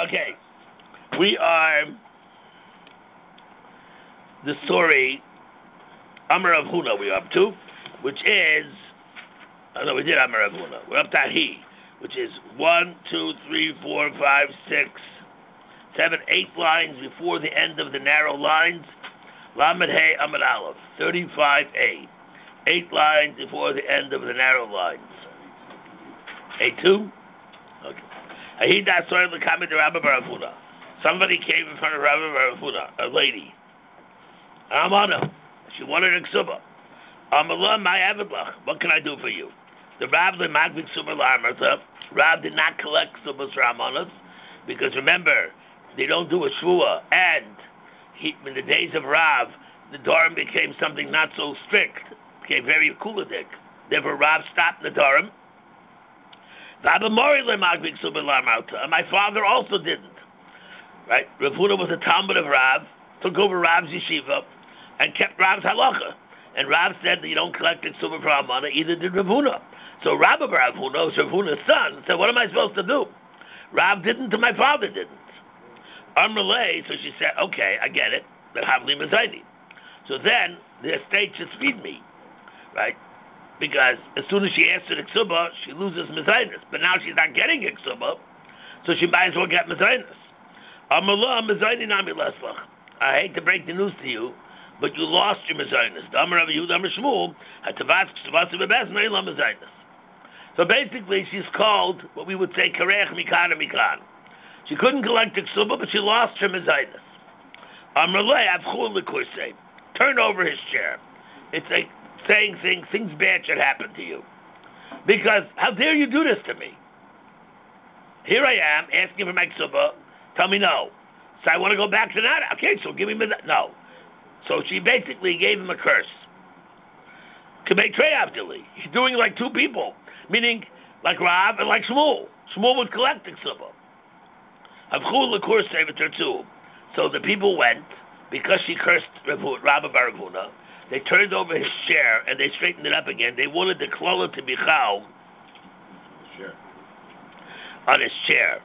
Okay, we are the story Amar of Huna we're up to, which is, oh no, we did Amar of Huna. We're up to He, which is 1, 2, 3, 4, 5, 6, 7, 8 lines before the end of the narrow lines. Lamed Hey Amar Aleph, 35A. 8 lines before the end of the narrow lines. A2? Okay. Ahida Soy L'Kamed Rabba Bar Huna. Somebody came in front of Rabba Bar Huna, a lady. Amana. She wanted a ksuba. Amalah my avidlach. What can I do for you? The Rab the Magvik Suba Lamartha. Rab did not collect subas for Amanas because remember, they don't do a shvua. And in the days of Rav, the Dorim became something not so strict. Became very kuladik. Therefore Rav stopped the Dorim. And my father also didn't. Right? Rav Huna was a Talmud of Rav, took over Rav's yeshiva, and kept Rav's halacha. And Rav said that you don't collect the ksuba for Amana, either did Rav Huna. So Rabbi Rav Huna, Rav Huna's son, said, what am I supposed to do? Rav didn't and my father didn't. Amrulay, so she said, okay, I get it. So then the estate should feed me. Right? Because as soon as she asks for the ksuba, she loses mezainis. But now she's not getting a ksuba, so she might as well get mezainis. Amrullah mezaini nami lesvach. I hate to break the news to you, but you lost your mezainis. So basically, she's called what we would say kareach mikan and mikan. She couldn't collect the ksuba, but she lost her mezainis. Amrullah avchul l'kursei. Turn over his chair. It's like saying things bad should happen to you. Because how dare you do this to me? Here I am asking for my ksuba. Tell me no. So I want to go back to that. Okay, so give me no. So she basically gave him a curse. He's doing like two people, meaning like Rav and like Shmuel. Shmuel would collect the ksuba. So the people went because she cursed Rabbi Bar Huna. They turned over his chair and they straightened it up again. They wanted the klala to be chal on his chair.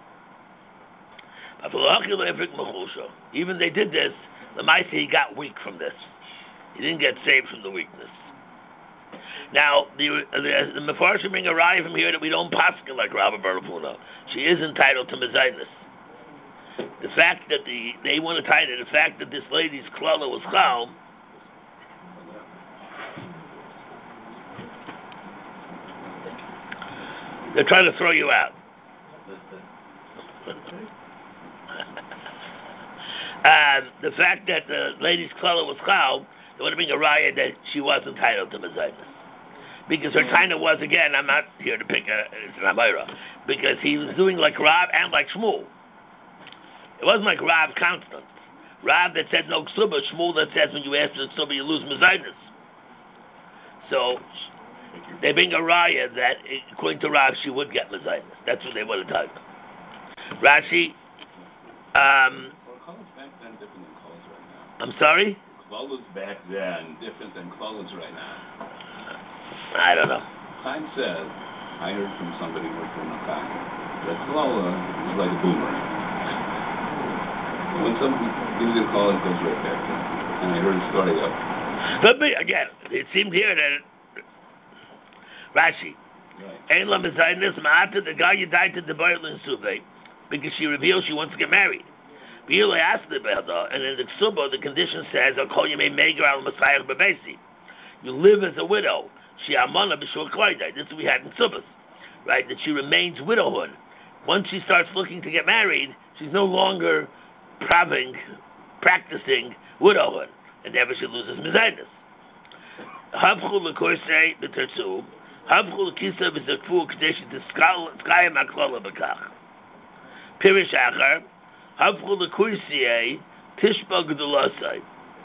Even they did this, the Maisa, he got weak from this. He didn't get saved from the weakness. Now, the Mefarshim bring a raya from here that we don't paskin like Rabbi Bar Huna. She is entitled to mezainis. The fact that they want to tie to the fact that this lady's klala was chal. They're trying to throw you out. The fact that the lady's klala was chal, they want to bring a raya that she was entitled to mezainis. Because her taina was, again, I'm not here to pick it's an Amira, because he was doing like Rav and like Shmuel. It wasn't like Rav constant. Rav that said no ksuba, Shmuel that says when you ask for the ksuba you lose mezainis. So they bring a raya that, according to Rav, she would get mezainis. That's what they want to type. Rashi, I'm sorry? Klolas back then different than klolas right now. I don't know. Chaim said, I heard from somebody who worked in Makai, that klola is like a boomerang. When somebody gives you a call, it goes right back to them. And I heard a story of. But again, it seemed here that Rashi, Ein la mezainis ma'ata the guy you died to the Bailin Sube, because she reveals she wants to get married. B'yilei asked the Belda, and in the Ksuba, the condition says, I'll call you meger al Messiah bebesi. You live as a widow. She amana b'shul kloidai. This we had in Subas, right? That she remains widowhood. Once she starts looking to get married, she's no longer practicing widowhood, and therefore she loses mezainis. Havchu l'korsei b'tertzu. Havchu l'kisa b'zakfu k'deshi t'skayim ha'klala b'kach. Pirish achar. Havchu l'korsei tishba g'dulasai.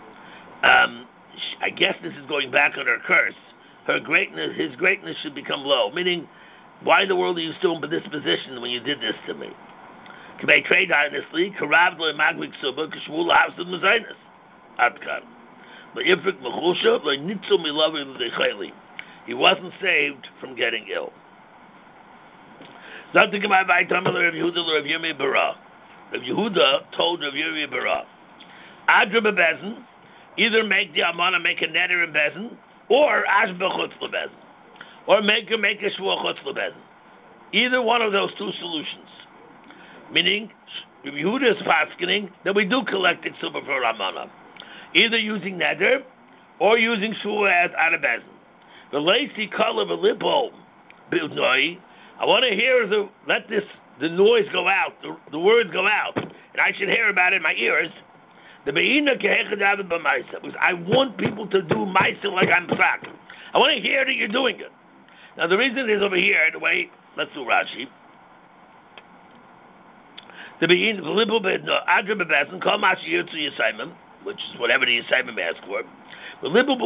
I guess this is going back on her curse. His greatness should become low. Meaning, why in the world are you still in this position when you did this to me? K'mei trade honestly, k'rav lo magvik suba, k'shmul ha'avsid mezainis. Adkan. L'ifrik mechusha, l'nitzu milavi l'dechayli. He wasn't saved from getting ill. Not to come out by Tamil Rav Yehuda Rav Yirmiyah Bara. Rav Yehuda told Rav Yuri Bara, Adra bebezin, either make the Amana make a neder in bezin, or Ash bechutz lebezin, or make a shvua chutz lebezin. Either one of those two solutions. Meaning, Rav Yehuda is faskening that we do collect it silver for Amana, either using neder or using shvua out of bezin. The lacy color of a lipo, I want to hear the noise go out, the words go out, and I should hear about it in my ears. Because I want people to do Maisa like I'm Psak. I want to hear that you're doing it. Now the reason is over here, the way, let's do Rashi. Which is whatever the Yisayim asks for. I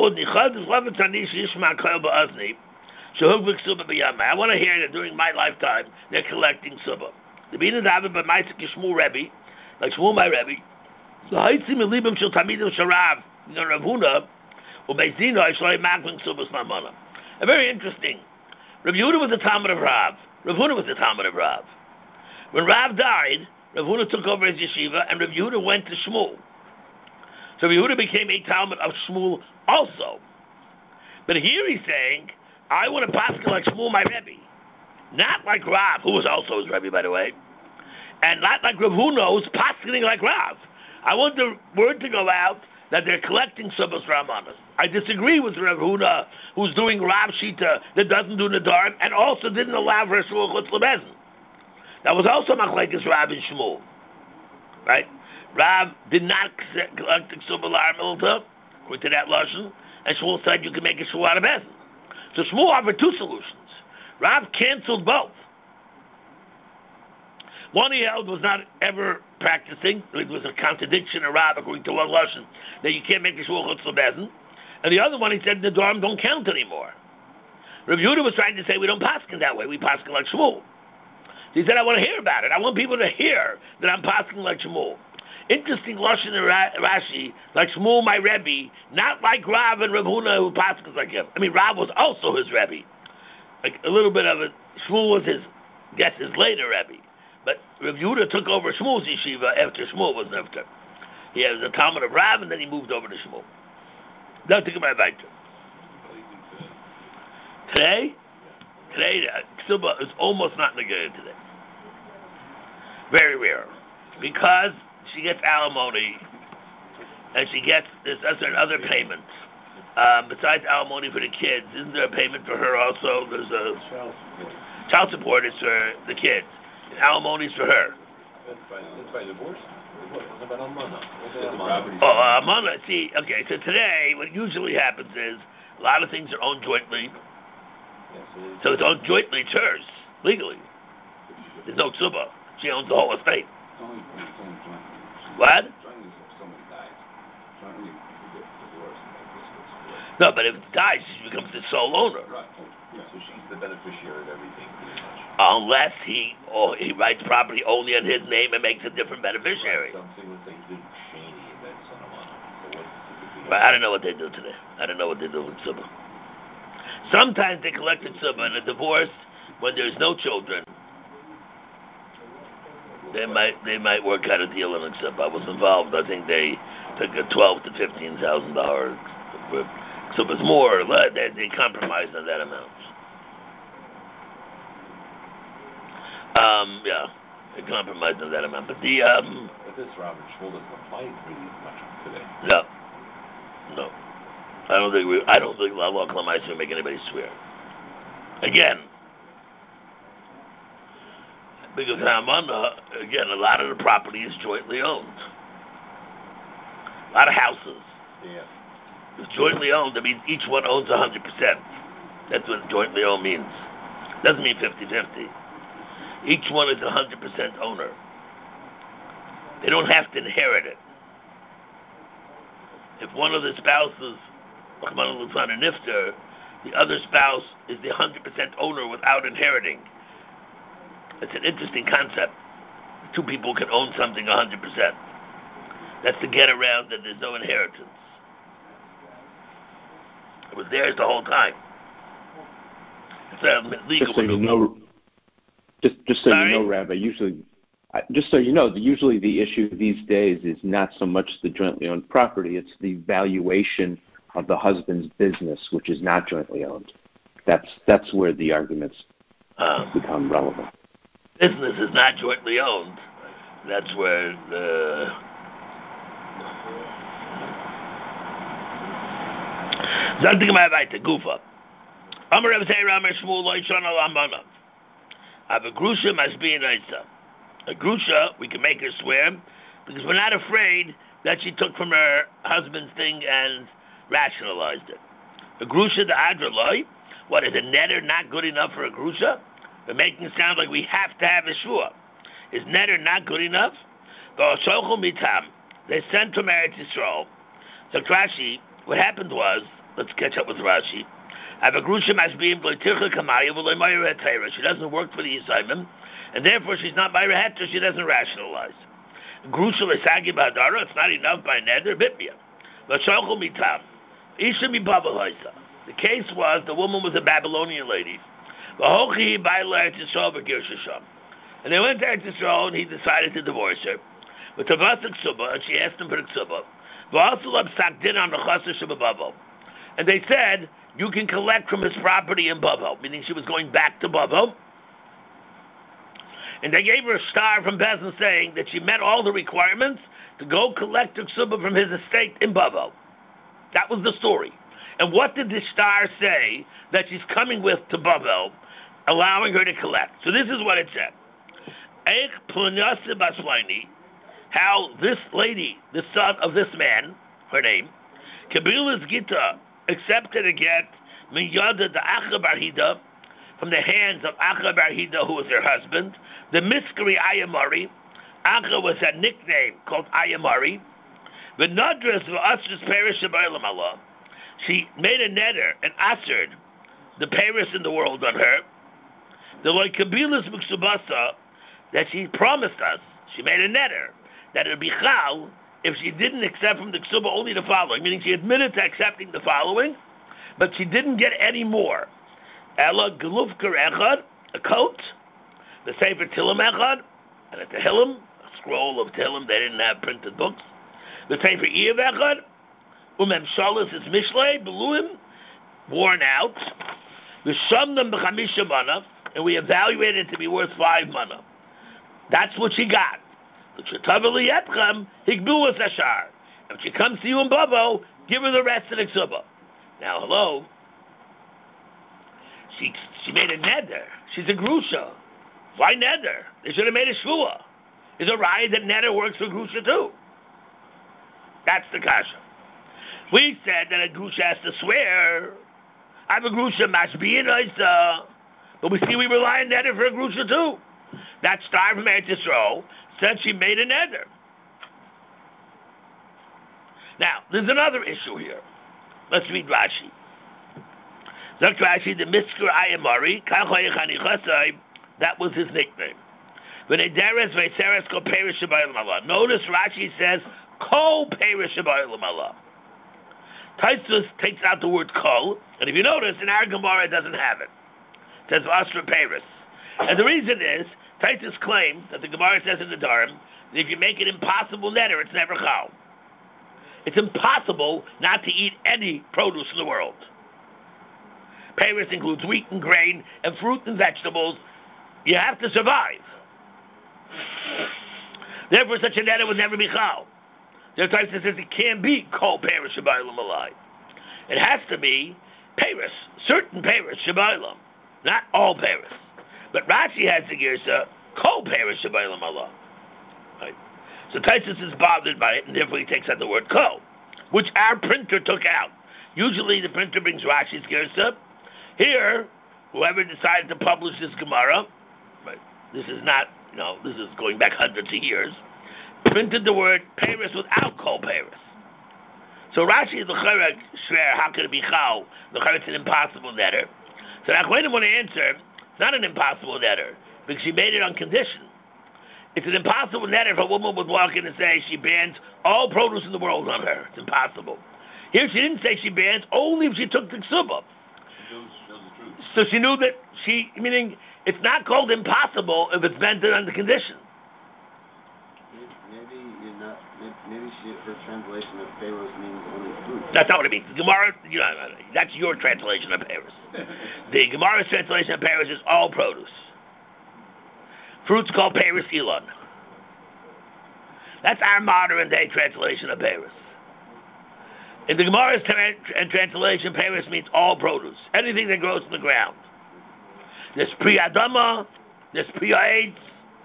want to hear that during my lifetime they're collecting Subba. The Bina David by Maisik Shmuel Rebbe, like Shmuel my Rebbe. So Haitzim Elibim Shel Tamidim Sharav, Ravuna, Ubeizina Ishlai Makling Subbas Lamana. A very interesting. Rav Yehuda was the Talmud of Rav. Rav Huna was the Talmud of Rav. When Rav died, Rav Huna took over his yeshiva, and Rav Yehuda went to Shmuel. So Rav Yehuda became a Talmud of Shmuel also. But here he's saying, I want to paskin like Shmuel my Rebbe. Not like Rav, who was also his Rebbe, by the way. And not like Rav Huna, who's paskening like Rav. I want the word to go out that they're collecting Subbas Ramanas. I disagree with Rav Huna, who's doing Rav Shita that doesn't do Nadarim, and also didn't allow for Shmuel Chutz Lebezin. That was also Machlekes Rav and Shmuel. Right? Rav did not collect the Subba Lar according to that Lashon, and Shmuel said you can make a Shmuel out of Bezin. So Shmuel offered two solutions. Rav canceled both. One he held was not ever practicing. It was a contradiction of Rav according to one Lashon that you can't make a Shmuel Chutz Lebezin. And the other one he said the Nadarim don't count anymore. Rav Yehuda was trying to say we don't paskin that way. We paskin like Shmuel. So he said I want to hear about it. I want people to hear that I'm paskin like Shmuel. Interesting Lashon in Rashi, like Shmuel my Rebbe, not like Rav and Rav Huna who paskins like him. I mean, Rav was also his Rebbe. Like a little bit of it. Shmuel was his later Rebbe. But Rav Yehuda took over Shmuel's yeshiva after Shmuel was after. He was a Talmud of Rav, and then he moved over to Shmuel. Now take my advice. Today, Ksuba is almost not negated today. Very rare. Because she gets alimony, and she gets this other payments. Besides alimony for the kids, isn't there a payment for her also? There's a child support is for the kids. And alimony is for her. That's by divorce? What about Almana? Almana. See, okay, so today, what usually happens is, a lot of things are owned jointly. So it's owned jointly, it's hers, legally. There's no ksuba. She owns the whole estate. What? No, but if it dies, she becomes the sole owner. Right. Yeah, so she's the beneficiary of everything, pretty much. Unless he writes property only in his name and makes a different beneficiary. Right, so I'm saying did Shani and then son of Anna. But I don't know what they do today. I don't know what they do with Subba. Sometimes they collect Subba in a divorce when there's no children. They might work out a deal in Subba. I was involved. I think they took a $12,000 to $15,000. Subba's more or less. They compromised on that amount. Yeah, they compromised on that amount. But the But this Robert Shmuel doesn't apply really much today. No. I don't think law Klamaisa will make anybody swear. Again, because a lot of the property is jointly owned. A lot of houses. Yeah. It's jointly owned. That means each one owns 100%. That's what jointly owned means. Doesn't mean 50-50. Each one is 100% owner. They don't have to inherit it. If one of the spouses, a nifter, the other spouse is the 100% owner without inheriting. It's an interesting concept. Two people can own something 100%. That's to get around that there's no inheritance. It was theirs the whole time. It's a legal just so you know, Rabbi. Just so you know, usually the issue these days is not so much the jointly owned property, it's the valuation of the husband's business, which is not jointly owned. That's where the arguments become relevant. Business is not jointly owned. That's where the... Something about the Gufa. Amar Rav Zera, Amar Shmuel, Lo Yishon Al Amana. A grusha must be an Isa. A grusha, we can make her swear, because we're not afraid that she took from her husband's thing and rationalized it. A grusha, the Adra Loi, what is a netter not good enough for a grusha? They're making it sound like we have to have a shua. Is netter not good enough? They sent from Eretz Yisrael. So Rashi, what happened was, let's catch up with Rashi. She doesn't work for the assignment, and therefore she's not by Reheter, she doesn't rationalize. Grusha Lesagi Badara, it's not enough by Neder, Bibia. The case was the woman was a Babylonian lady. And they went to Eretz Yisrael and he decided to divorce her. But and she asked him for the ksuba. And they said, you can collect from his property in Bavel, meaning she was going back to Bavel. And they gave her a star from Bezin saying that she met all the requirements to go collect the ksuba from his estate in Bavel. That was the story. And what did the star say that she's coming with to Bavel, allowing her to collect? So this is what it said. How this lady, the son of this man, her name, Kabila's Gita, accepted a get Minyada the Acha Barhida from the hands of Acha Barhida, who was her husband, the Miskari Ayamari. Acha was a nickname called Ayamari. The Nadras of Asr's Paris Shabbalam Allah. She made a netter and assered the Paris in the world on her. The like Kabila's Muksubasa that she promised us, she made a netter that it would be chal if she didn't accept from the ksuba only the following, meaning she admitted to accepting the following, but she didn't get any more. Ella Gelufker Echad, a coat, the Sefer Tillim Echad, and a Tehillim, a scroll of Tehillim, they didn't have printed books. The Sefer Eiv Echad, Umem Shalas is Mishlei, Beluim, worn out. The Shamnam B'chamisha Mana, and we evaluated it to be worth 5 mana. That's what she got. If she comes to you in Babo, give her the rest of the ksuba. Now, hello. She made a neder. She's a grusha. Why neder? They should have made a shvua. Is it right that neder works for grusha too? That's the kasha. We said that a grusha has to swear. I'm a grusha mashbiyin oisa. But we see we rely on neder for a grusha too. That star from Eretz Yisrael said she made a neder. Now, there's another issue here. Let's read Rashi. Zok Rashi, the Misker Ayamari, that was his nickname. Notice Rashi says, Kol Perish Allah. Taisus takes out the word Kol, and if you notice, in our Gemara it doesn't have it. It says Vasra Paris. And the reason is, Taisus claims that the Gemara says in the Dharam that if you make it impossible netter, it's never chal. It's impossible not to eat any produce in the world. Paris includes wheat and grain and fruit and vegetables. You have to survive. Therefore, such a netter would never be chal. The Taisus says it can't be called Paris Shabbalam Alai. It has to be Paris, certain Paris Shabbalam, not all Paris. But Rashi has the girsa, Kol Paris Shabbalam Allah. Right? So Taisus is bothered by it, and therefore he takes out the word Kol, which our printer took out. Usually the printer brings Rashi's girsa. Here, whoever decided to publish this Gemara, right, this is not, this is going back hundreds of years, printed the word Paris without Kol Paris. So Rashi is the L'chara Shver, how could it be Chal? L'chara, it's an impossible netter. So the Achronim want to answer, it's not an impossible netter, because she made it on condition. It's an impossible netter if a woman would walk in and say she bans all produce in the world on her. It's impossible. Here she didn't say she bans only if she took the ksuba. So she knew that meaning it's not called impossible if it's banned under condition. her translation of Pharaoh's means only fruit. That's not what it means. The Gemara, that's your translation of Paris. The Gemara's translation of Paris is all produce. Fruit's called Paris Elon. That's our modern day translation of Paris. In the Gemara's translation, Paris means all produce. Anything that grows in the ground. There's Pri Adama, there's Pri Eitz.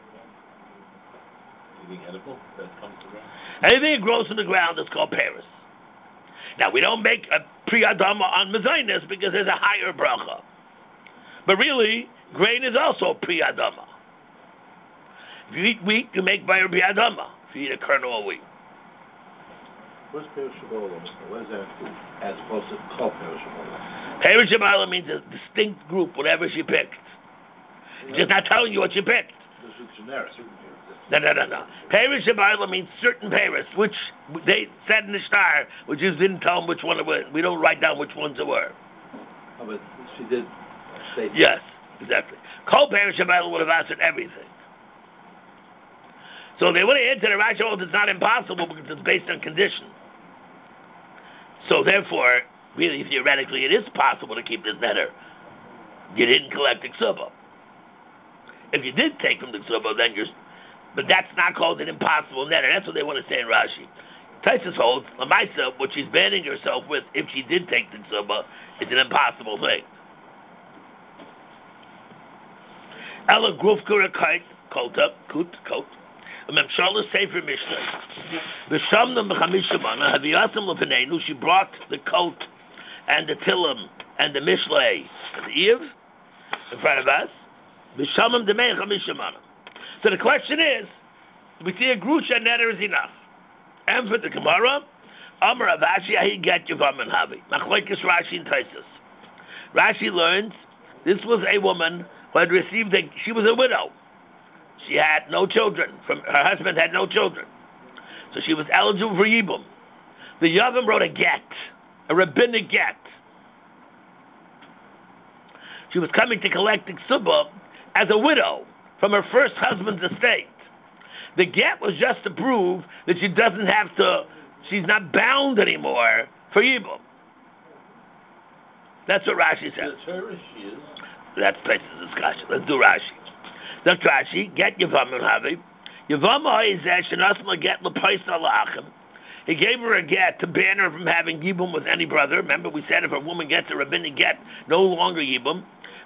Anything edible that comes to ground? Anything that grows in the ground is called Paris. Now, we don't make a Pri Adama on Mezainis because there's a higher bracha. But really, grain is also Pri Adama. If you eat wheat, you make Bayer Pri Adama. If you eat a kernel of wheat. What's perishable? What is that as opposed to called perishable? Perishable means a distinct group, whatever she picked. It's just not telling you what she picked. This is generic. No. Perishable means certain Paris, which they said in the star, which just didn't tell them which one it was. We don't write down which ones it were. Oh, but she did say yes, exactly. Kol perishable would have answered everything. So they would have answered the Rashi, it's not impossible because it's based on condition. So therefore, really, theoretically, it is possible to keep this netter. You didn't collect the ksuba. If you did take from the ksuba, then but that's not called an impossible netter. That's what they want to say in Rashi. Taisus holds, Lamaisa, what she's banning herself with, if she did take the ksuba, is an impossible thing. Ella grufkura kite, kolta, kut, kot. Memshala Sefer Mishnah. B'shamna b'chamishamana haviyasim l'feneinu. She brought the coat and the tilim and the mishlei and the Eve in front of us. B'shamam d'mei chamishamana. So the question is, we see a grusha netter is enough. And for the Gemara, Amar Avashi ahi get yavam and havi. Machlokes Rashi and Taisus. Rashi learns this was a woman who had received she was a widow. She had no children. Her husband had no children. So she was eligible for Yibum. The Yavam wrote a get, a rabbinic get. She was coming to collect the ksuba as a widow from her first husband's estate. The get was just to prove that she's not bound anymore for Yibum. That's what Rashi says. That's place of discussion. Let's do Rashi. Dr. Rashi, get Yavam and Havi. Yavam ha'izeh shenasma get l'pais ala'achim. He gave her a get to ban her from having yibum with any brother. Remember, we said if a woman gets a rabbinic get, no longer yibum.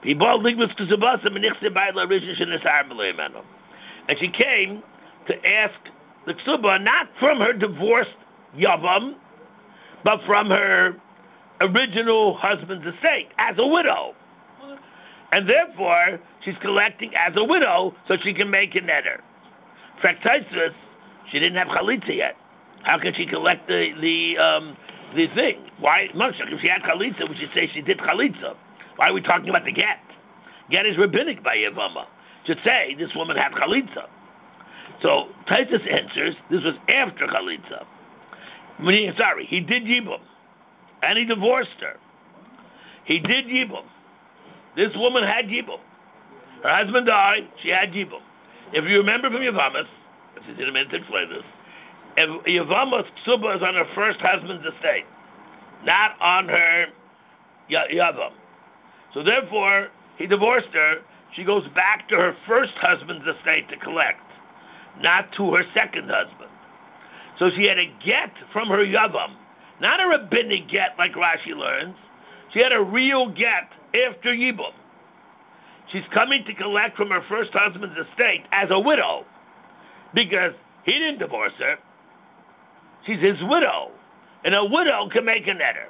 And she came to ask the ksuba not from her divorced Yavam, but from her original husband's estate as a widow. And therefore, she's collecting as a widow so she can make a netter. Fractisus, she didn't have chalitza yet. How can she collect the thing? Why? If she had chalitza, we should say she did chalitza. Why are we talking about the get? Get is rabbinic by Yavama. Should say this woman had chalitza. So Taisus answers this was after chalitza. He did yibum, and he divorced her. He did yibum. This woman had yibum. Her husband died. She had yibum. If you remember from Yavamas, which is in a minute to explain this, if Yavamas ksuba is on her first husband's estate, not on her Yavam. So therefore, he divorced her. She goes back to her first husband's estate to collect, not to her second husband. So she had a get from her Yavam, not a rabbinic get like Rashi learns. She had a real get after Yibum. She's coming to collect from her first husband's estate as a widow because he didn't divorce her. She's his widow. And a widow can make a netter.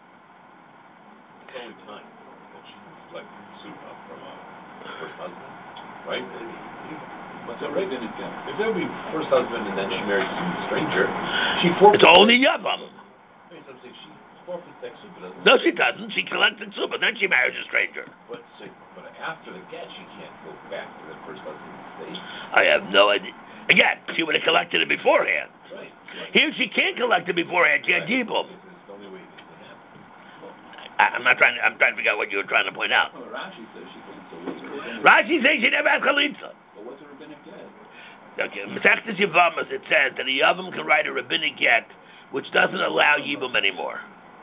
It's only time that she collected suba from her first husband, right? What's that right? If that would be first husband and then she marries some stranger, she forfeits. It's only Yavam. She forfeits that suba, doesn't she? No, she doesn't. She collected suba, then she marries a stranger. But after the get, she can't go back to the first husband's estate. I have no idea. Again, she would have collected it beforehand. Right. Here she can't collect it beforehand. She had yibum. It's the only way it can happen. I'm trying to figure out what you were trying to point out. Well, Rashi says she thinks so. Rashi says she never had chalitza. But what's a rabbinic get? Okay, Masechtas Yavamas, it says that a Yavam can write a rabbinic get, which doesn't allow Yibum anymore.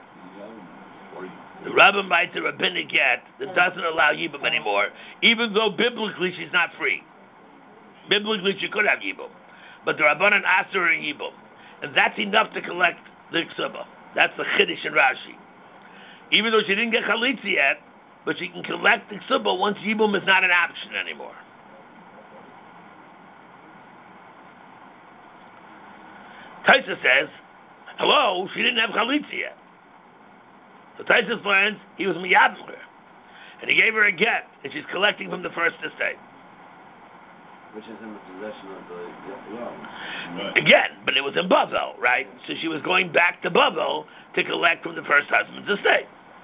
The Rabbin writes a rabbinic get that doesn't allow Yibum anymore, even though biblically she's not free. Biblically she could have Yibum, but the Rabbanan asked her in Yibum, and that's enough to collect the Ksuba. That's the Chiddush in Rashi. Even though she didn't get Chalitza yet, but she can collect the Ksuba once Yibum is not an option anymore. Taisa says, hello, she didn't have Chalitza yet. So Taisa learns he was miyabim her, and he gave her a get, and she's collecting from the first estate. Which is in the possession of the Yavam. Again, but it was in Bavel, right? So she was going back to Bavel to collect from the first husband's estate.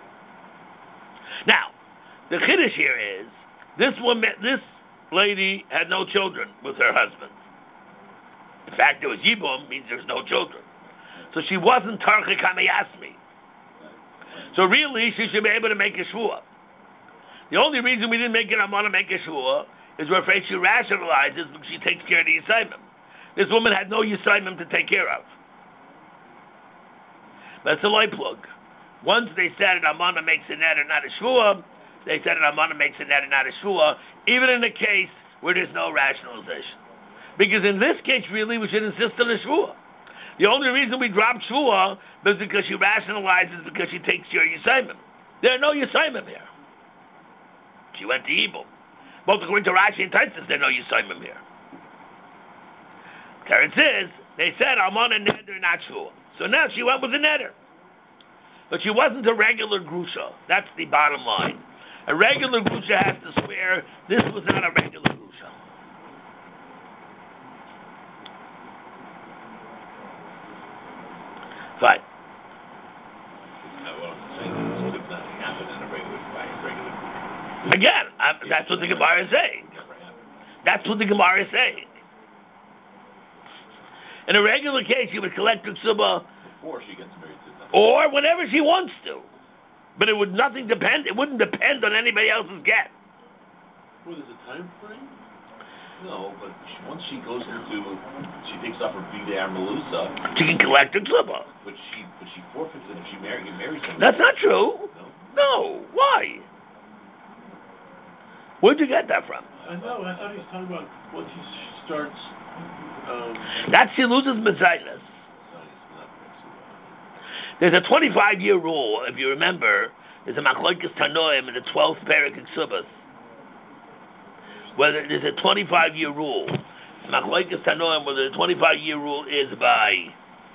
Now, the Chiddush here is, this lady had no children with her husband. The fact there was Yibum means there's no children. So she wasn't Tarcha Kamayasmi. So really, she should be able to make a shvuah. The only reason we didn't make it Amana make a shvuah is we're afraid she rationalizes because she takes care of the Yisayimim. This woman had no Yisayimim to take care of. That's a light plug. Once they said an Amana makes a net and not a shvuah, they said an Amana makes a net and not a shvuah, even in the case where there's no rationalization. Because in this case, really, we should insist on a shvuah. The only reason we dropped shvuah is because she rationalizes because she takes care of Yisayimim. There are no Yisayimim here. She went to Yibum. Both according to Rashi and Taisus, there are no Yisayimim here. Teretz is, they said, I'm on a neder, not shvuah. So now she went with a neder. But she wasn't a regular grusha. That's the bottom line. A regular grusha has to swear this was not a regular grusha. Fine. Again, that's what the Gemara is saying. That's what the Gemara is saying. In a regular case, you would collect the ksuba before she gets married to them, or whenever she wants to. But it would depend. It wouldn't depend on anybody else's get. Well, there's a time frame. No, but once she goes into, she takes off her bidei malusa. She can collect her ksuba. But she forfeits it if she marries somebody. That's not true. No. Why? Where'd you get that from? I know. I thought he was talking about once he starts. That she loses mezainas. There's a 25-year rule. If you remember, there's a machlokes tanoim in the 12th parak in Subas. Whether there's a 25-year rule, machlokes tanoim, whether the 25-year rule is by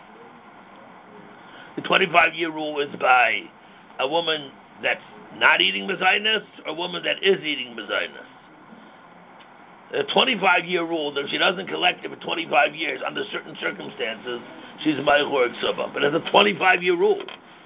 a woman that's not eating mezainas or a woman that is eating mezainas. The 25-year rule that if she doesn't collect it for 25 years under certain circumstances, she's a Ma'achor Ksuba. But it's a 25-year rule.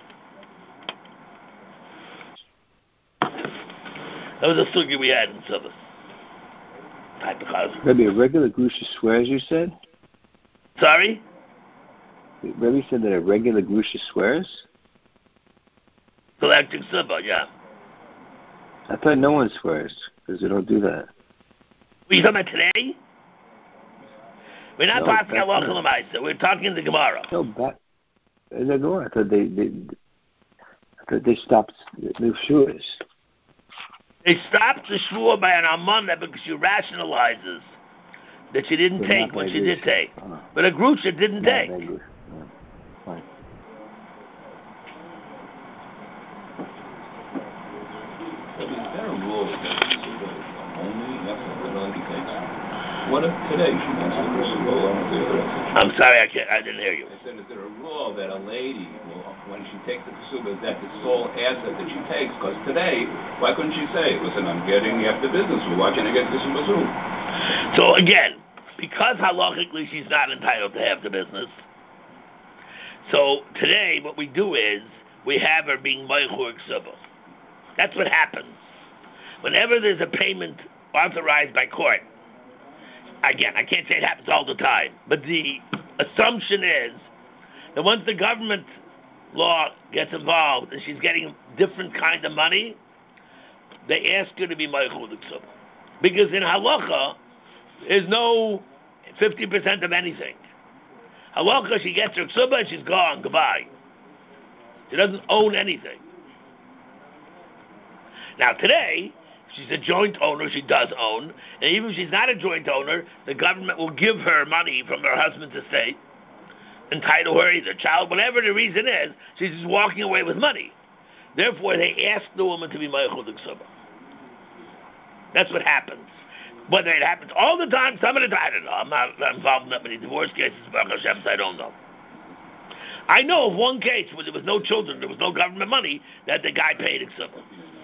That was a sugi we had in Subas. Maybe a regular grusha swears, you said? Sorry? Rebbe said that a regular grusha swears? Collecting Ksuba, yeah. I thought no one swears, because they don't do that. Are you talking about today? We're not talking about local Lamaisa. We're talking in the Gemara. No, back in the Gemara. I thought they stopped the shuas. They stopped the shvur by an amana because she rationalizes that she didn't take what she did take. But a grusha didn't take. Fine. Is there a rule that only he takes? What if today she wants to pursue alone with the rest? I'm sorry, I didn't hear you. I said, is there a rule that a lady will, when she takes the ksuba, is that the sole asset that she takes? Because today, why couldn't she say, listen, I'm getting after business, why can't I get ksuba too? So again, because halachically she's not entitled to have the business, so today what we do is we have her being meichur ksuba. That's what happens. Whenever there's a payment authorized by court, again, I can't say it happens all the time, but the assumption is that once the government law gets involved and she's getting different kind of money, they ask her to be meichur ksuba. Because in halacha, there's no 50% of anything. Halacha, she gets her ksuba and she's gone. Goodbye. She doesn't own anything. Now today, she's a joint owner, she does own, and even if she's not a joint owner, the government will give her money from her husband's estate, entitle her either child, whatever the reason is, she's just walking away with money. Therefore, they ask the woman to be Meichel the Ksuba. That's what happens. Whether it happens all the time, some of the time, I don't know. I'm not involved in that many divorce cases, Baruch Hashem, so I don't know. I know of one case where there was no children, there was no government money, that the guy paid a Ksuba.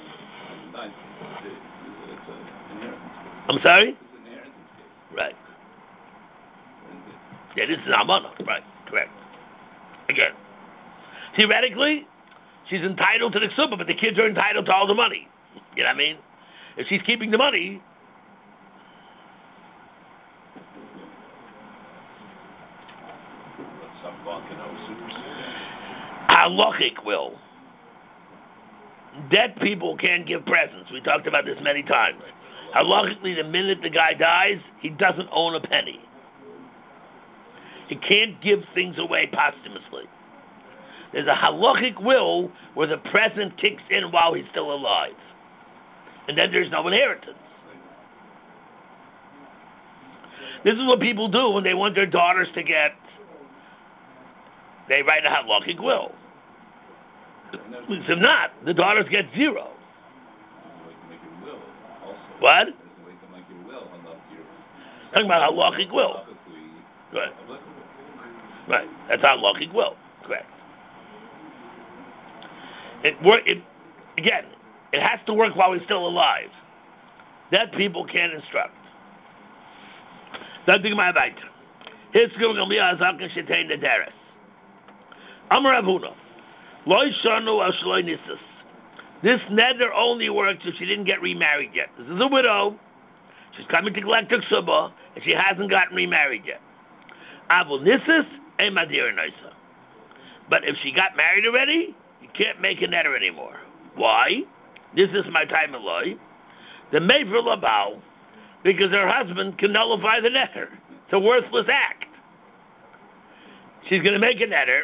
I'm sorry? Right. Yeah, this is Amana. Right, correct. Again, theoretically, she's entitled to the ksuba, but the kids are entitled to all the money. You know what I mean? If she's keeping the money, halachic will. Dead people can't give presents. We talked about this many times. Halachically, the minute the guy dies, he doesn't own a penny. He can't give things away posthumously. There's a halachic will where the present kicks in while he's still alive. And then there's no inheritance. This is what people do when they want their daughters to get, they write a halachic will. If not, the daughters get zero. What? Talking about halachic will. Right. Right. That's halachic will. Correct. Again, it has to work while he's still alive. That people can't instruct. Don't think about it. Here's going to be a zaken shetein the deres. Amar Avuna. Loi shanu al shloi nisus. This neder only works if she didn't get remarried yet. This is a widow. She's coming to collect her ksuba, and she hasn't gotten remarried yet. Avul nisus ein madir noisa. But if she got married already, you can't make a neder anymore. Why? This is my time of loy. The mefer labal, because her husband can nullify the neder. It's a worthless act. She's going to make a neder,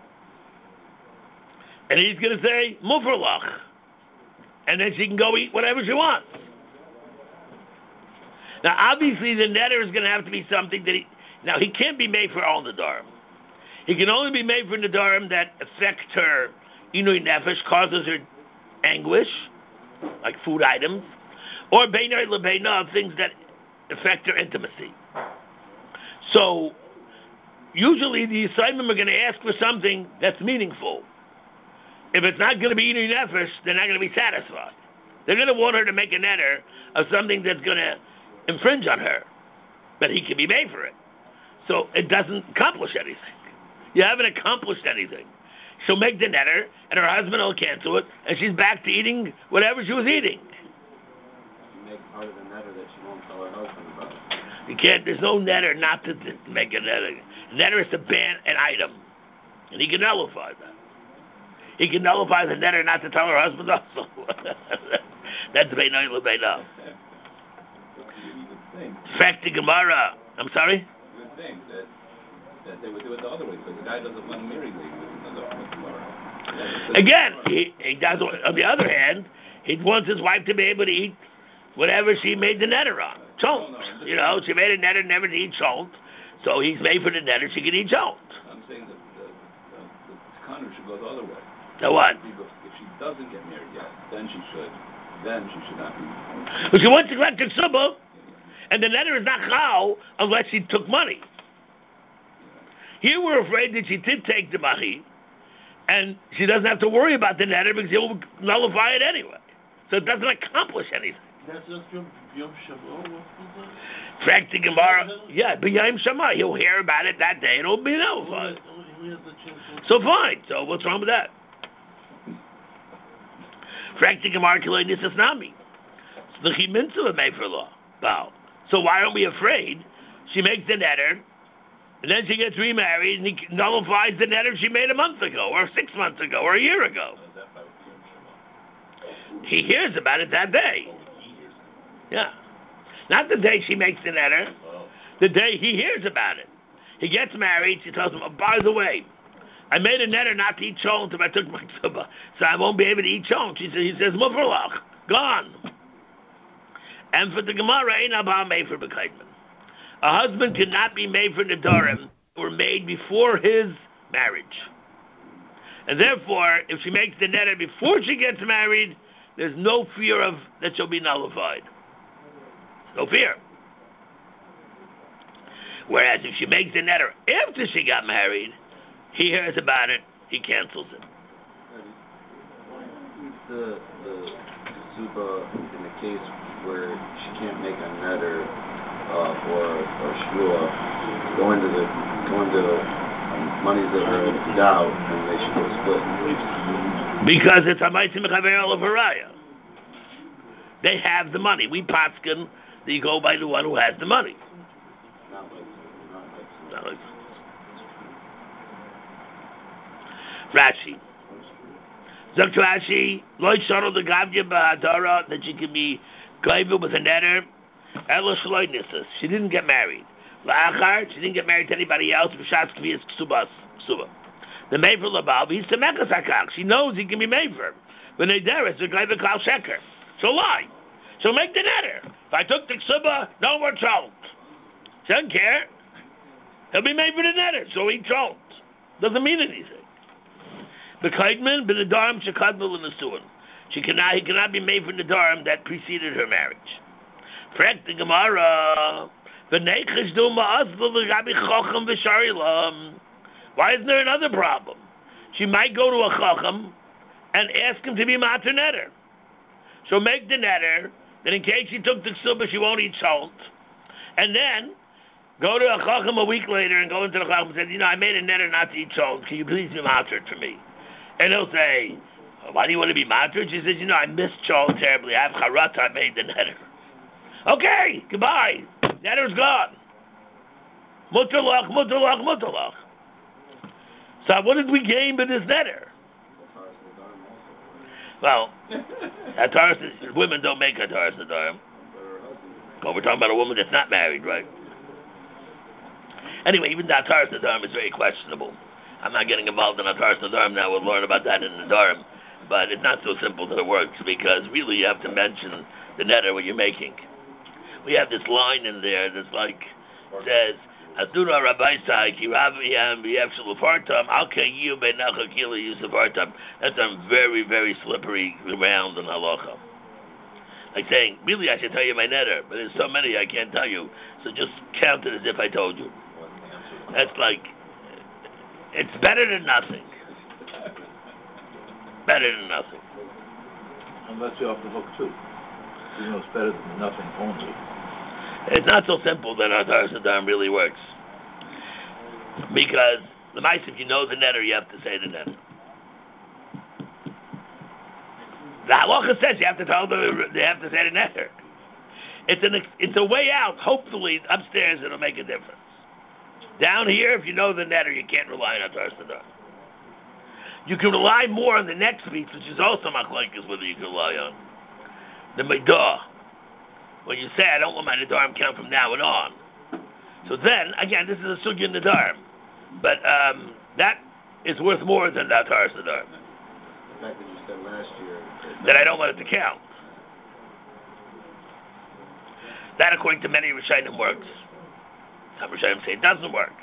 and he's going to say mufralach, and then she can go eat whatever she wants. Now, obviously, the neder is going to have to be something that he can't be made for all nedarim. He can only be made for nedarim that affect her inui nefesh, causes her anguish, like food items, or beinai lebeina, things that affect her intimacy. So, usually the Yisraelim are going to ask for something that's meaningful. If it's not going to be inui nefesh, they're not going to be satisfied. They're going to want her to make a neder of something that's going to infringe on her, but he can be made for it. So it doesn't accomplish anything. You haven't accomplished anything. She'll make the neder, and her husband will cancel it, and she's back to eating whatever she was eating. You make part of the neder that she won't tell her husband about. You can't. There's no neder not to make a neder. Neder is to ban an item, and he can nullify that. He can nullify the neder not to tell her husband also. That's beinai lebeina. Fact the Gemara. I'm sorry? You would think that they would do it the other way, because the guy doesn't want to marry lady. Again, he does. On the other hand, he wants his wife to be able to eat whatever she made the neder on. Chont. You know, she made a neder never to eat chont, so he's made for the neder she can eat chont. I'm saying that the conner should go the other way. So what? If she doesn't get married yet, then she should not be. But she wants to collect her ksuba, and the neder is not chal unless she took money. Here we're afraid that she did take the mahi, and she doesn't have to worry about the neder because he'll nullify it anyway. So it doesn't accomplish anything. That's just Yom Shavuot. Fact the Gemara, yeah, b'yayim shama. He'll hear about it that day, and it'll be nullified. So fine. So what's wrong with that? Fact the Gemara kilei nisas nami. The chimintzah of made for law. Wow. So why aren't we afraid? She makes the neder, and then she gets remarried, and he nullifies the neder she made a month ago, or 6 months ago, or a year ago. He hears about it that day. Yeah. Not the day she makes the neder. the day he hears about it. He gets married. She tells him, oh, by the way, I made a netter not to eat cholent if I took my ksubah, so I won't be able to eat cholent. He says, Mufralach, gone. And for the Gemara, ain't about made for B'kaidman. A husband cannot be made for Nedarim or made before his marriage. And therefore, if she makes the netter before she gets married, there's no fear of that she'll be nullified. No fear. Whereas if she makes the netter after she got married, he hears about it, he cancels it. The Suba in the case where she can't make a netter or shvua, going to the monies that are endowed, and they should go split. Because it's a maisim chaver of haraya. They have the money. We patskin, you go by the one who has the money. Not like Rashi. Zok Rashi, loy sharo the gavya ba'adara, that she can be gaiva with a netter. Elo shloy nisas. She didn't get married. La'achar, she didn't get married to anybody else. B'shatz k'viyas k'suba. The mefer labav, he's semekas hakach. She knows he can be mefer. When they dare, it's a gaiva klal sheker. She'll lie. She'll make the netter. If I took the k'suba, no more trout. She doesn't care. He'll be made for the netter, so he trout. Doesn't mean anything. The kaidman, but the darm shekadmul in the suan. He cannot be made for the darm that preceded her marriage. Frek the Gemara. Why isn't there another problem? She might go to a chacham and ask him to be mater netter. She'll make the netter, then in case she took the ksuba, she won't eat salt. And then go to a chacham a week later and go into the chacham and say, I made a netter not to eat salt. Can you please be mater for me? And he'll say, why do you want to be mater? She says, I missed salt terribly. I have charat, I made the netter. Okay, goodbye. Netter's gone. Mutalach, mutalach, mutalach. So what did we gain with this netter? Well, women don't make ataras nedarim. Well, we're talking about a woman that's not married, right? Anyway, even the ataras nedarim is very questionable. I'm not getting involved in ataras nedarim now. We'll learn about that in nedarim. But it's not so simple that it works, because really you have to mention the netter when you're making. We have this line in there that's says, Asura Rabbi Sai, Kiraviyam, Yevshalafartam, Alkayu Benacha Kila Yusafartam. That's a very, very slippery ground in halacha. Like saying, really I should tell you my netter, but there's so many I can't tell you, so just count it as if I told you. That's it's better than nothing. Better than nothing. And that's you off the hook too. It's better than nothing only. It's not so simple that ataras nedarim really works. Because the mice, if you know the netter, you have to say the netter. The halacha says you have to tell them, they have to say the netter. It's a way out. Hopefully, upstairs it'll make a difference. Down here, if you know the netter, you can't rely on ataras nedarim. You can rely more on the next piece, which is also machlokes whether you can rely on the midah. When you say, I don't want my nedarim count from now on. So then, again, this is a sugya nedarim. But that is worth more than the ataras nedarim. The fact that you said last year that I don't want it to count. That, according to many Rishonim, works. Some Rishonim say it doesn't work.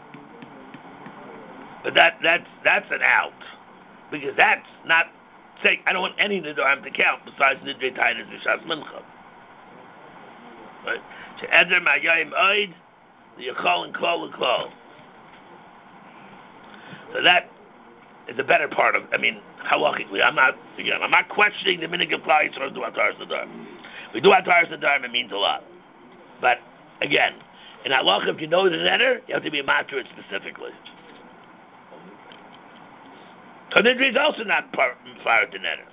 But that's an out. Because that's not saying, I don't want any nedarim to count besides nidrei tainis v'shas mincha. Right? She'eder ma'yayim oid, the yachol and klol. So that is a better part of, halachically, I'm not questioning the minhag of Klal Yisrael to do ataras nedarim. We do ataras nedarim, it means a lot. But, again, in halacha, if you know the netter, you have to be a matter it specifically. Tanidri is also not part of the netter.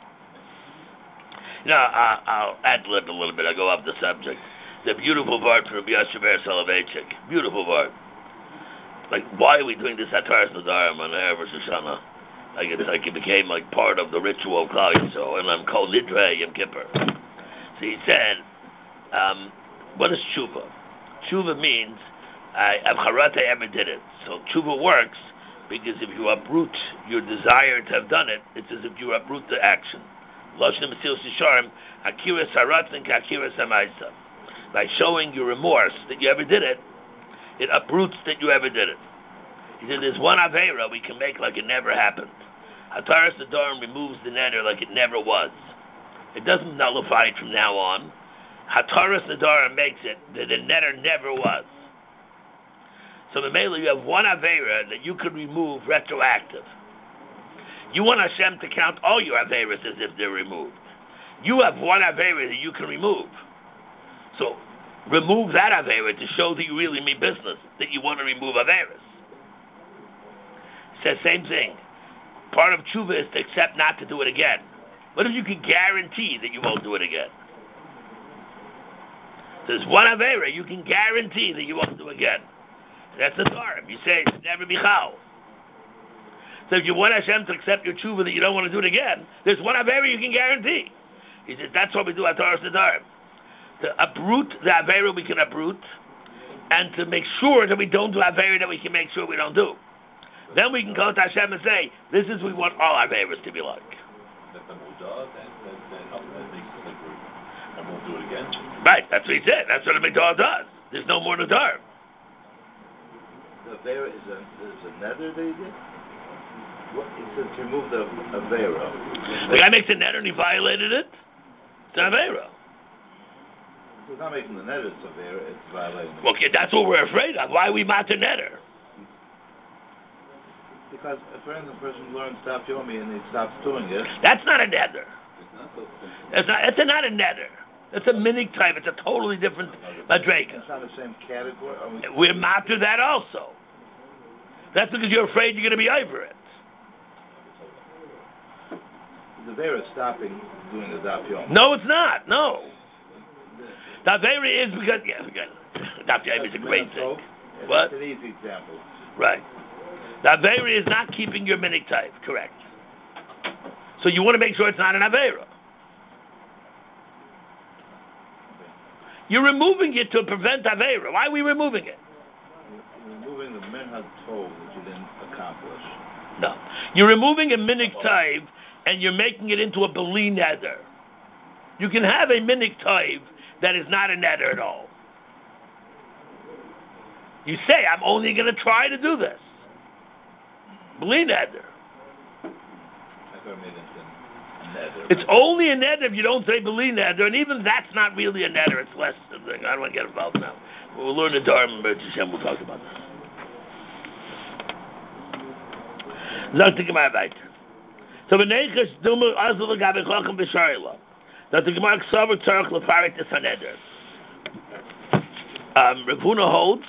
I'll ad-lib a little bit. I'll go off the subject. The beautiful word from Rabbi Yashaber Soloveitchik. Beautiful word. Why are we doing this ataras nedarim on Erev Rosh Hashanah? It became part of the ritual of Klal Yisrael, and I'm called Nidrei Yom Kippur. So he said, what is tshuva? tshuva means I ever did it. So tshuva works because if you uproot your desire to have done it, it's as if you uproot the action. Lashon Mesilas Yesharim, Akiras Haratzon K'Akiras Hamaisa. By showing your remorse that you ever did it, it uproots that you ever did it. He said there's one Aveira we can make like it never happened. Hataras Nedarim removes the neder like it never was. It doesn't nullify it from now on. Hataras Nedarim makes it that the neder never was. So Mamela, you have one Aveira that you could remove retroactive. You want Hashem to count all your Aveiras as if they're removed. You have one Aveira that you can remove. So remove that Aveira to show that you really mean business, that you want to remove Aveiras. Says same thing. Part of tshuva is to accept not to do it again. What if you can guarantee that you won't do it again? There's one Aveira you can guarantee that you won't do again. And that's the Dharm. You say it's never bichal. So if you want Hashem to accept your tshuva that you don't want to do it again, there's one Aveira you can guarantee. He says that's what we do at Torah Nedarim. To uproot the Aveira we can uproot, and to make sure that we don't do Aveira that we can make sure we don't do. Then we can go to Hashem and say, this is what we want all our Aveiras to be like. That makes it like I won't do it again. Right, that's what he said. That's what a Midah does. There's no more Nedarim. The Aveira is a nether that he did? What, he said to remove the Aveira. The guy makes a neder and he violated it. It's an Aveira. He's not making the nether, it's Aveira, it's violating it. Okay, that's what we're afraid of. Why we matter neder? Because, for instance, a person learns Daf Yomi and he stops doing it. That's not a neder. It's not so It's not a neder. It's a minig type. It's a totally different madrega. It's not the same category. We're matter that also. That's because you're afraid you're going to be over it. The Aveira is stopping doing the Daf Yomi. No, it's not. No. The Aveira is because, Daf Yomi is a great thing. What? It's an easy example. Right. The Aveira is not keeping your minig type, correct. So you want to make sure it's not an Aveira. You're removing it to prevent Aveira. Why are we removing it? You're removing the minhag tov that you didn't accomplish. No. You're removing a minig type and you're making it into a beli neder. You can have a minig type that is not a neder at all. You say, I'm only going to try to do this. Beli neder. It's only a neder if you don't say beli neder, and even that's not really a neder. It's less than thing. I don't want to get involved now. We'll learn the Dharma, but Hashem will talk about that. Zog to Gemara weiter. So v'neiches dumu azul l'gabe chochem b'sharila. That the Gemara k'savar tzarech l'farik tes haneder. Rav Huna holds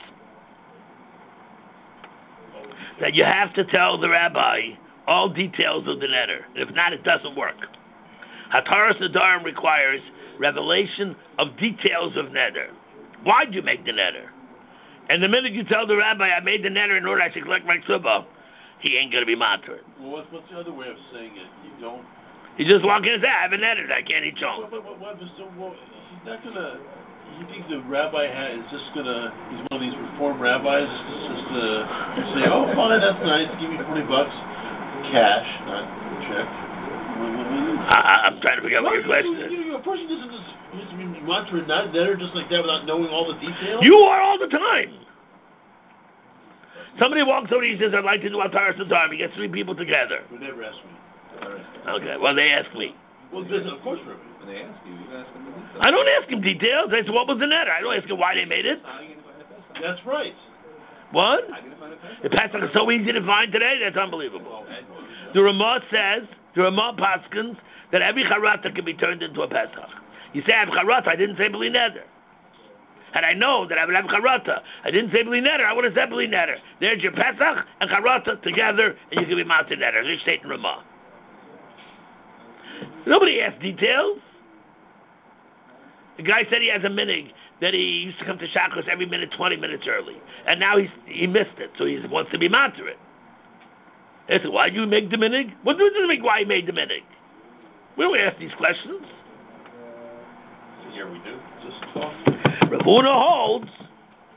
that you have to tell the rabbi all details of the neder. If not, it doesn't work. Hataras Nedarim requires revelation of details of neder. Why'd you make the neder? And the minute you tell the rabbi, I made the neder in order I should collect my tzubah, he ain't going to be matur. Well, what's the other way of saying it? You don't... He just walk in and say, I have a neder, I can't eat chonk. He's not going to... You think the rabbi is just going to... He's one of these reform rabbis, just to say, oh, fine, that's nice, give me $20, cash, not check. I'm trying to figure out what your question is. A person doesn't just be mantra and not neder just like that without knowing all the details? You are all the time. Somebody walks over and he says, I'd like to do Hataras Nedarim. He gets 3 people together. They never ask me. Okay, well, they ask me. Well, of course, Rabbi. When they ask you, you ask them the details. I don't ask him details. I said, what was the neder? I don't ask him why they made it. How are you going to find a Pesach? That's right. What? How are you going to find a Pesach? The Pesach is so easy to find today, that's unbelievable. The Ramah says, the Ramah paskins, that every charata can be turned into a Pesach. You say, I have charata, I didn't say beli neder. And I know that I would have charata. I didn't say beli neder, I would have said beli neder. There's your Pesach and charata together, and you can be matzah neder. This state in Ramah. Nobody asks details. The guy said he has a minig that he used to come to Shakos every minute, 20 minutes early. And now he missed it, so he wants to be matzah it. They said, why did you make the minig? What does it make why he made the minig? We don't ask these questions. Here we do. Just talk. Rav Huna holds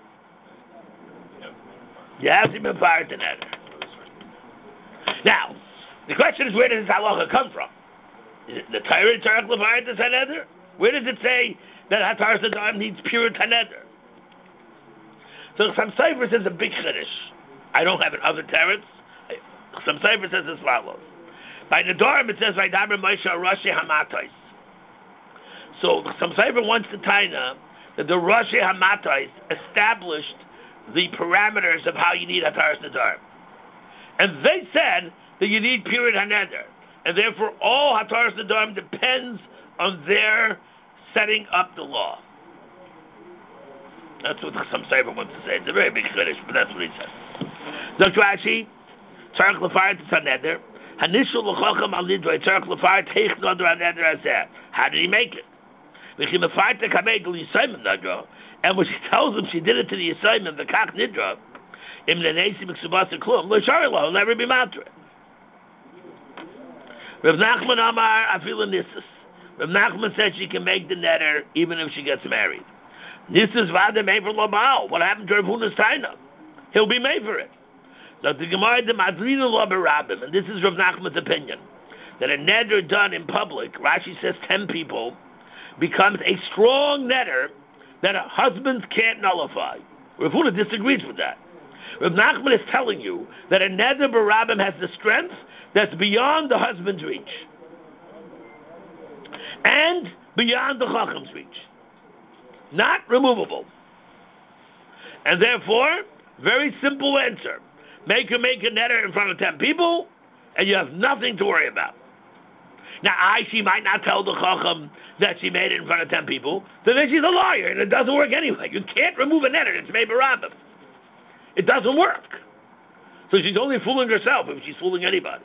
You have to be fired to neder. Now, the question is, where does this halacha come from? Is it the Torah tzarich levayer to neder? Where does it say that Hataras Nedarim needs pure taneder? So some Sefer says a big chiddush. I don't have it other teretz. Some Sefer says as follows. By Nedarim it says Vaydaber Moshe Rashi Hamatais. So some Sefer wants to taina that the Rashi Hamatais established the parameters of how you need Hataras Nedarim. And they said that you need pure haneder. And therefore all Hataras Nedarim depends on their setting up the law. That's what some Sefer wants to say. It's a very big chiddush, but that's what he says. Dr. Rashi, tzarich lefayer to saneder, hanishul l'chochem al nidroi, tzarich lefayer teich nodr haneder hazeh. How did he make it? V'chi mefayer te kamei gul yisayim nodro, and when she tells him she did it to the yisayim, the kach nidro, im nenesi m'ksubasa klum, lo shari lo, he'll never be matra. Rav Nachman Amar afilu nissus. Rav Nachman said she can make the neder even if she gets married. Nissus vada made for Labal. What happened to Rav Huna's taina? He'll be made for it. So the Gemara de Madrina Lo Barabim, and this is Rav Nachman's opinion, that a neder done in public, Rashi says 10 people, becomes a strong neder that husbands can't nullify. Rav Huna disagrees with that. Rav Nachman is telling you that a neder barabim has the strength that's beyond the husband's reach and beyond the chacham's reach, not removable. And therefore, very simple answer: make a neder in front of 10 people, and you have nothing to worry about. Now, she might not tell the chacham that she made it in front of 10 people, so then she's a liar, and it doesn't work anyway. You can't remove a neder that's made barabim. It doesn't work. So she's only fooling herself if she's fooling anybody.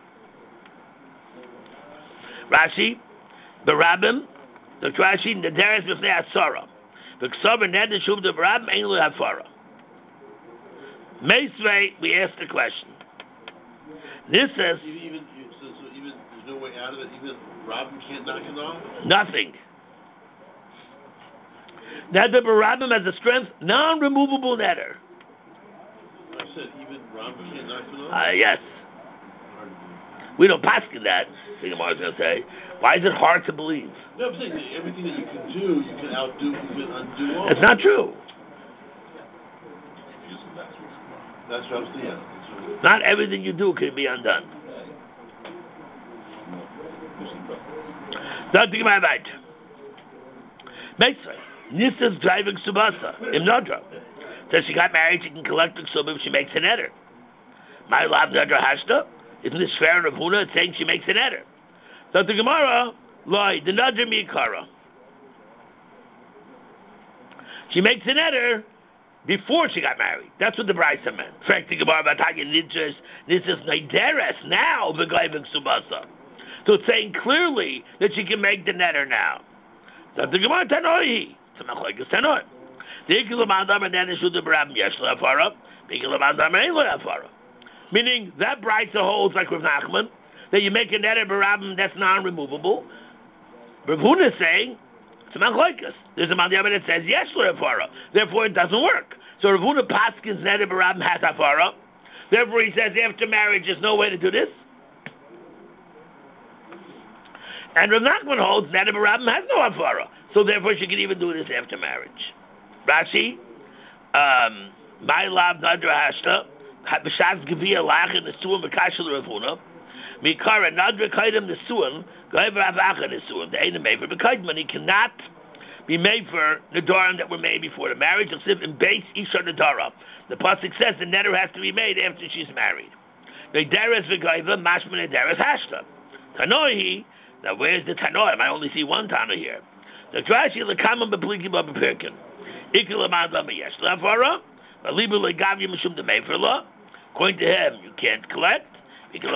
Rashi, barabim, the Rashi, nederes b'fnei asara. The ksaver neder shuv de barabim ein lo hafara. Meisvei, we asked the question. This says even there's no way out of it. Even Rabin can't knock it off. Nothing. Neder barabim has a strength, non-removable neder. I said even Rabin can't knock it off. Yes. We don't paskin that. The Gemara is going to say. Why is it hard to believe? No, I'm saying that everything that you can do, you can outdo, you can undo all. It's not true. That's what I'm saying. Not everything you do can be undone. Don't think about it. Meisvei. Nissa's driving subasa. Im Nodra. So she got married, she can collect the ksubim if she makes an eder. My love Nodra Hashta. Isn't this fair in Rav Huna? It's saying she makes an eder. So the Gemara, Loi, the Nodra Mikara. She makes an eder before she got married. That's what the Brisa meant. Frank the Gemara Batagi Nidras, this is Naideres, now the Gleivik Subasa. So it's saying clearly that she can make the neder now. So the Gemara Tanoi. It's a Machlekes Tanoi. Meaning that Brisa holds like Rav Nachman that you make a neder barabim that's non-removable. Rav Huna is saying it's a machlokes. There's a mandiyama that says yes l'afara, therefore it doesn't work. So Rav Huna paskins neder barabim has afara. Therefore he says after marriage there's no way to do this. And Rav Nachman holds neder barabim has no afara, so therefore she can even do this after marriage. Rashi, my lab nadra hashta, b'shas gevia lachin nesuim b'kashel Rav Huna, mikara nadra kaidem nesuim, goyver avacha nesuim, the ain't made for b'kaidman. He cannot be made for nedarim that were made before the marriage, except in base isha nedara. The pasuk says the neder has to be made after she's married. Nederes v'goyver mashma nederes hashta. Tanoi, now where's the Tanoim? I only see one Tano here. The Rashi lekamam b'pliki b'perkin. According to him, you can't collect. So it's a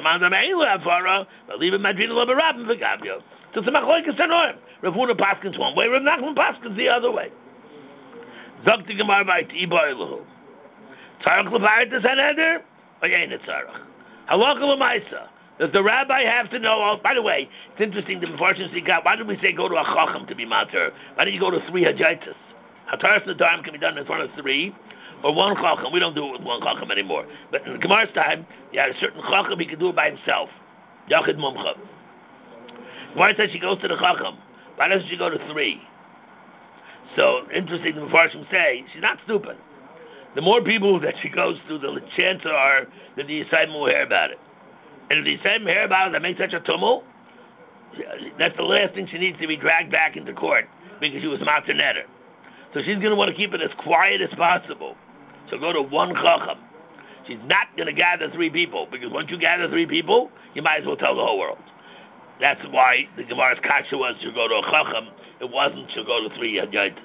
machlokes tanoim. Rav Huna paskins one way, Rav Nachman paskins the other way. Zok the Gemara by Tiboilu. Tzarach levayer to saneder, or ain't it tzarach? Halacha l'maisa. Does the rabbi have to know? Oh, by the way, it's interesting. The unfortunately got. Why did we say go to a chacham to be mater? Why did you go to 3 hajaitas? Hataras Nedarim can be done in front of 3, or one chacham. We don't do it with one chacham anymore. But in the Gemara's time, you had a certain chacham, he could do it by himself. Yachid mumcha. Gemara says she goes to the chacham. Why doesn't she go to 3? So, interesting, the Mepharshim say, she's not stupid. The more people that she goes to, the chances are that the Yisayim will hear about it. And if the Yisayim hear about it, that makes such a tumult, that's the last thing she needs to be dragged back into court, because she was matzah neder. So she's going to want to keep it as quiet as possible. So go to one chacham. She's not going to gather 3 people, because once you gather 3 people, you might as well tell the whole world. That's why the Gemara's kasha was she'll go to a chacham. It wasn't she'll go to 3 yaitis.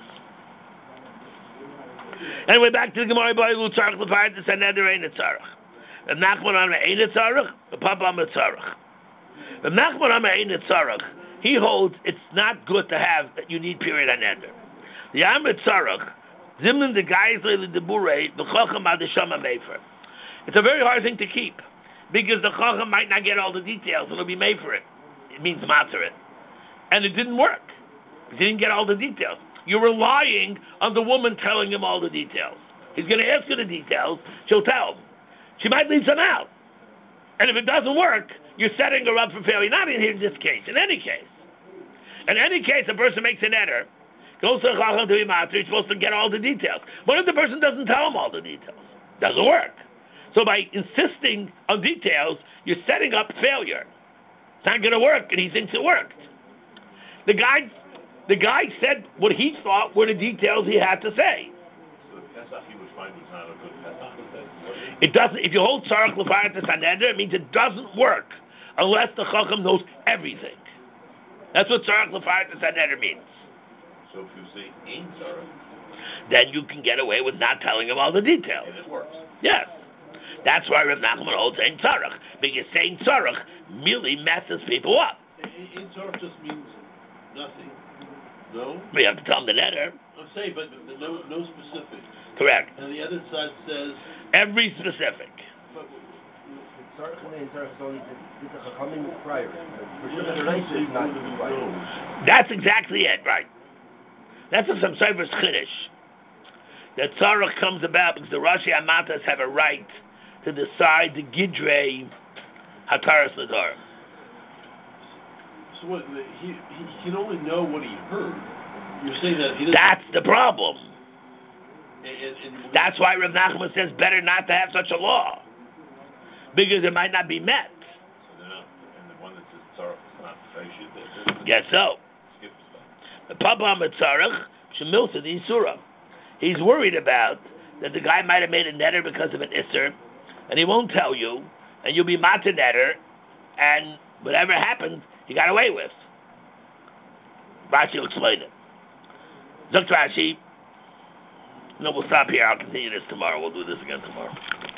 Anyway, back to the Gemara. Boy, lu tzarich l'payat the saneder ein tzarich. Rav Nachman Amar ein tzarich. The Papa Amar tzarich. Rav Nachman Amar ein tzarich. He holds it's not good to have that you need period on ender. The Amar tzarich zimlin the guys the deburei the chacham ad shama mefer. It's a very hard thing to keep because the chacham might not get all the details and it'll be made for it. It means matzah it, and it didn't work. He didn't get all the details. You're relying on the woman telling him all the details. He's going to ask you the details. She'll tell him. She might leave some out. And if it doesn't work, you're setting her up for failure. Not in this case. In any case. In any case, a person makes an error, goes to the chacham to be matzah, he's supposed to get all the details. What if the person doesn't tell him all the details? Doesn't work. So by insisting on details, you're setting up failure. It's not going to work, and he thinks it worked. The guy said what he thought were the details he had to say. So the Pesach he would find was not a good Pesach. It doesn't. If you hold tzarich l'fayat the saneder, it means it doesn't work unless the chacham knows everything. That's what tzarich l'fayat the saneder means. So if you say ein tzarich, then you can get away with not telling him all the details. and it works. Yes. That's why Rav Nachman holds ein tzarich, because saying tzarich merely messes people up. Ein tzarich just means nothing. No? We have to tell him the neder. I'm saying, but no specific. Correct. And the other side says... Every specific. But, That's exactly it, right? That's a some Sefer's Chiddush. That tzarich comes about because the Rashi Amatas have a right to decide the Gidrei Hataras Nadar. so what, he can only know what he heard. You're saying that he doesn't... That's the problem. And That's why Rav Nachman says better not to have such a law. Because it might not be met. So they're not, and the one that says tzarich is not Freishit. Guess so. Skip stuff. The Papa Mitzarech, Shemilta the Isura. He's worried about that the guy might have made a netter because of an Isser, and he won't tell you, and you'll be matzah netter, and whatever happened, he got away with. Rashi will explain it. Zuk Rashi. No, we'll stop here. I'll continue this tomorrow. We'll do this again tomorrow.